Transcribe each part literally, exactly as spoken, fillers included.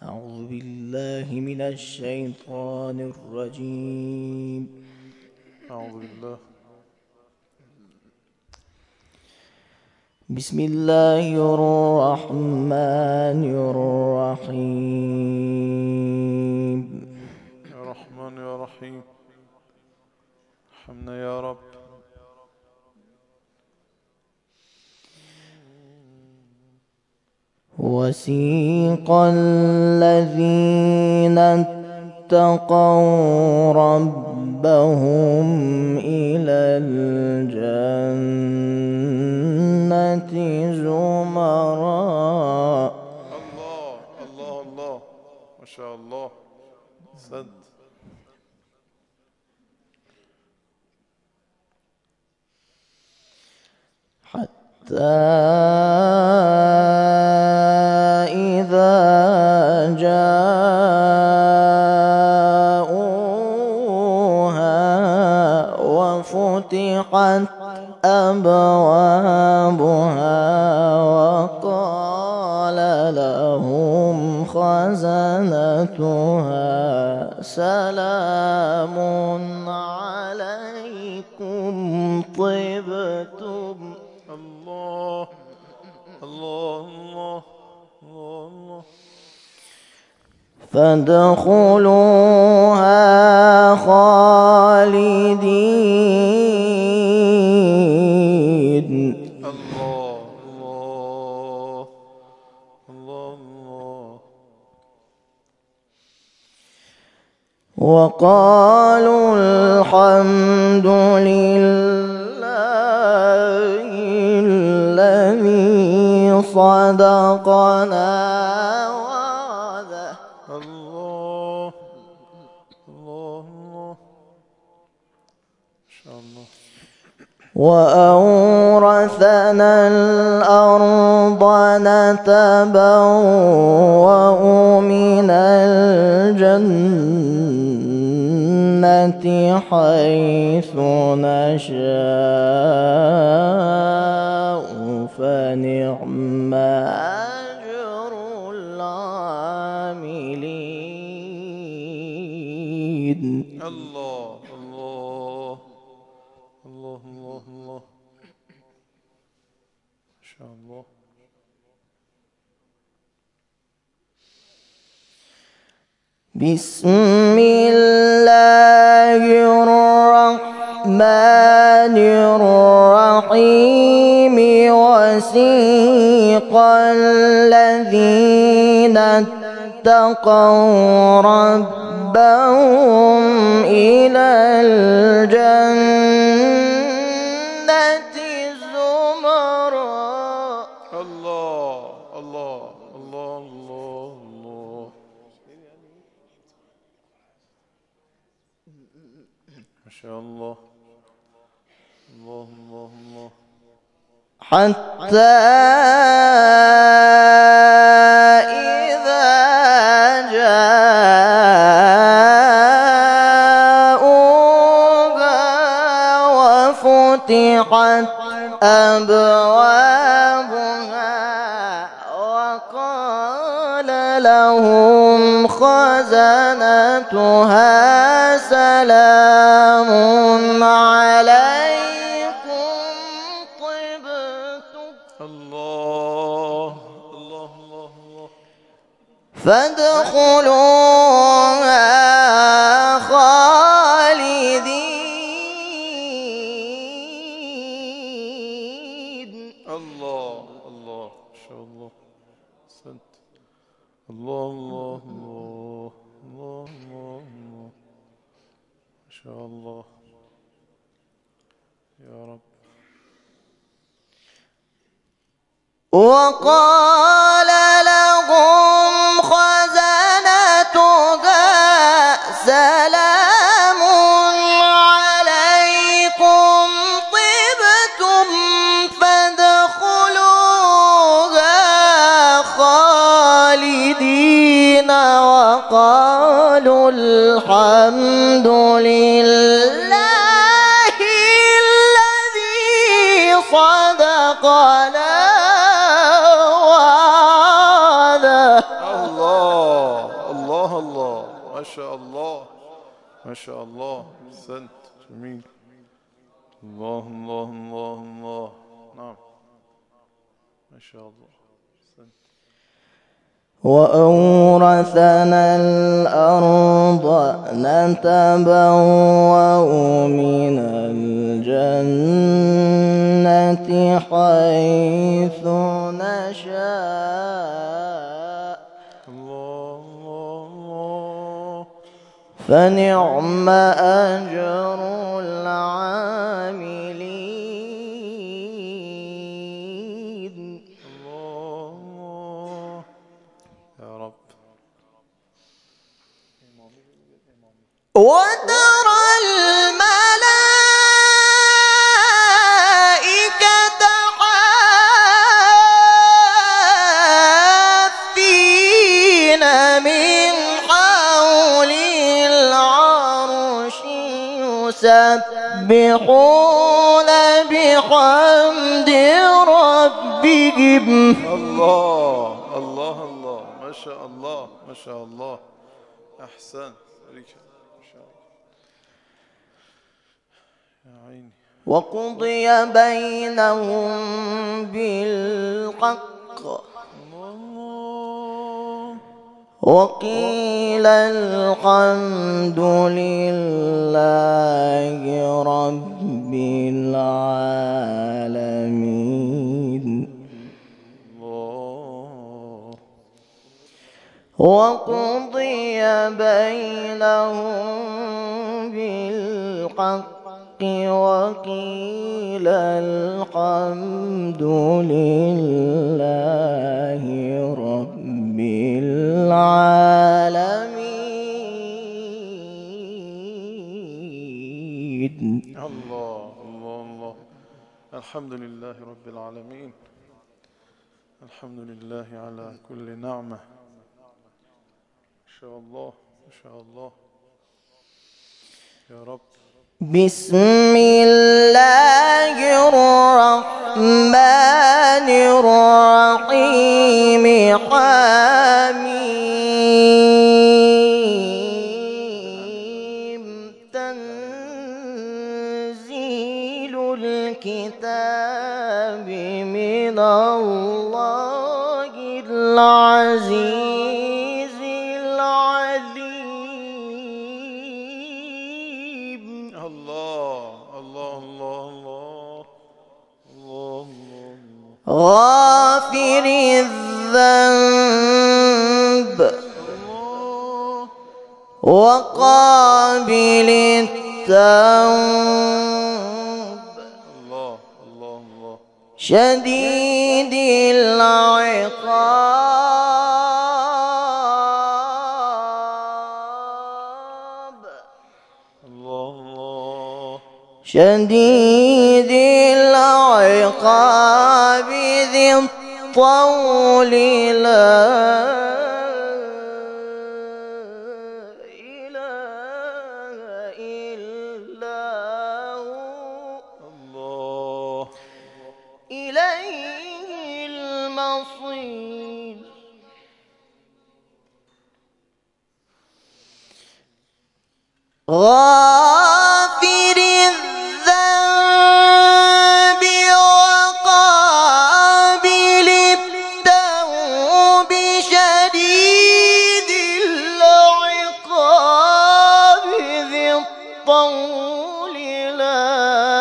أعوذ بالله من الشيطان الرجيم. أعوذ بالله. بسم الله الرحمن الرحيم. يا رحمن يا رحيم، ارحمنا يا رب. وسيق الذين اتقوا ربهم إلى الجنة زمرا. الله الله الله، ما شاء الله. سد. حتى إذا جاءوها وفتحت أبوابها وقال لهم خزنتها سلام عليكم طبتم. الله الله الله الله. فادخلوها خالدين. الله الله الله الله. وقالوا الحمد لله الذي صدقنا وعده. الله الله الله، ما شاء الله. وأورثنا الأرض نتبوأ من الجنة حيث نشاء فنعم أجر العاملين. الله الله الله الله الله، ما شاء الله. بسم الله الرحمن الرحيم. وسيق الذين اتقوا ربهم إلى الجنة زمرا. الله الله الله الله الله، ما شاء الله. الله الله الله. حتى إذا جاءوها وفتحت أبوابها وقال لهم خزنتها سلام عليكم طبتم. الله الله الله الله. فادخلوها خالدين. الله الله، ما شاء الله. سد. الله الله الله الله الله الله، ما شاء الله يا رب. وقال لهم خزنتها سلام عليكم طبتم فادخلوها خالدين وقالوا الحمد لله الذي صدقنا وعده. الله ما شاء الله ما شاء الله. أحسنت. جميل. الله الله الله الله. نعم ما شاء الله. أحسنت. وأورثنا الأرض نتبوأ من الجنة حيث نشاء الله الله فنعم أجر العاملين. الله يا رب. وترى الملائكة حافين من حول العرش يسبحون بحمد ربهم. الله الله الله ما شاء الله ما شاء الله. أحسن. يا عيني. وقضي بينهم بالحق الله. وقيل الحمد لله رب العالمين. الله. وقضي بينهم بالحق وقيل الحمد لله رب العالمين. الله الله الله. الحمد لله رب العالمين. الحمد لله على كل نعمة. ما شاء الله ما شاء الله يا رب. بسم الله الرحمن الرحيم. حميم. تنزيل الكتاب من الله العزيز العليم. الله الله الله الله الله الله. غافر الذنب وقابل التوب الله الله الله. شديد العقاب الله الله. شديد العقاب ذي الطول لا إله إلا هو الله. إليه المصير. غافر الذنب وقابل التوب شديد العقاب ذي الطول لا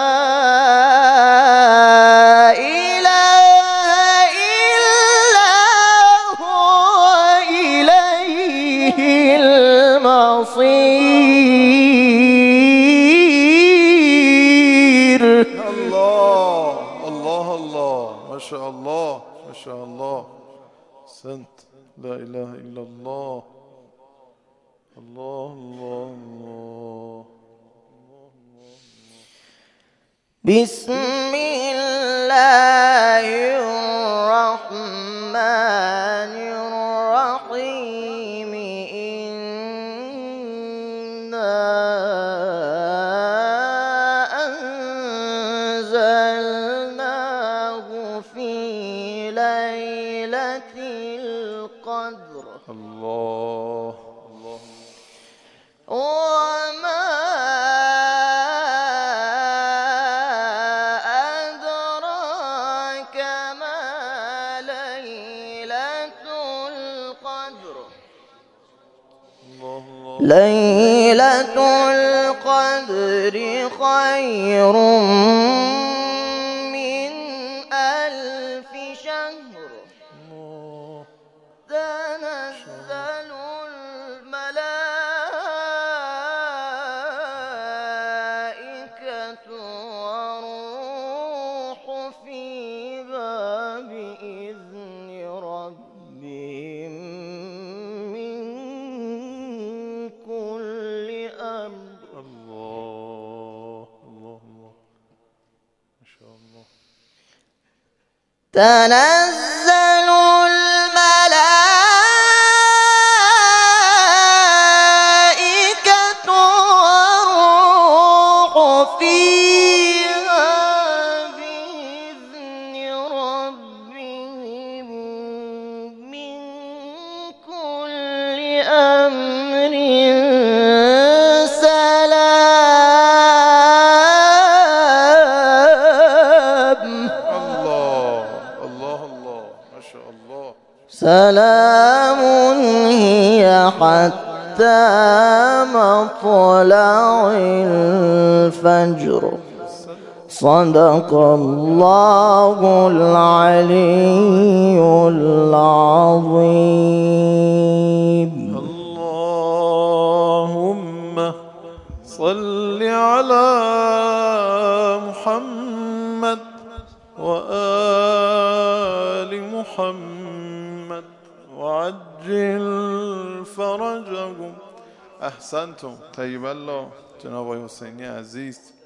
إله إلا هو إليه المصير. الله الله الله ما شاء الله ما شاء الله. أحسنت. لا إله إلا الله. الله الله الله. بسم الله الرحمن الرحيم. إنا أنزلناه في ليلة القدر الله الله. وما أدراك ما ليلة القدر. ليلة القدر خير من ألف شهر. تنزل الملائكة والروح فيها بإذن ربهم من كل أمر. الله الله الله ما شاء الله. تنزل الملائكة والروح فيها بإذن ربهم من كل أمر سلام. الله الله الله ما شاء الله. سلام هي حتى مطلع الفجر. صدق الله العلي العظيم. اللهم صل على محمد وآل محمد وعجل فرجهم. احسنتم. طیب الله. جناب آقای حسینی عزیز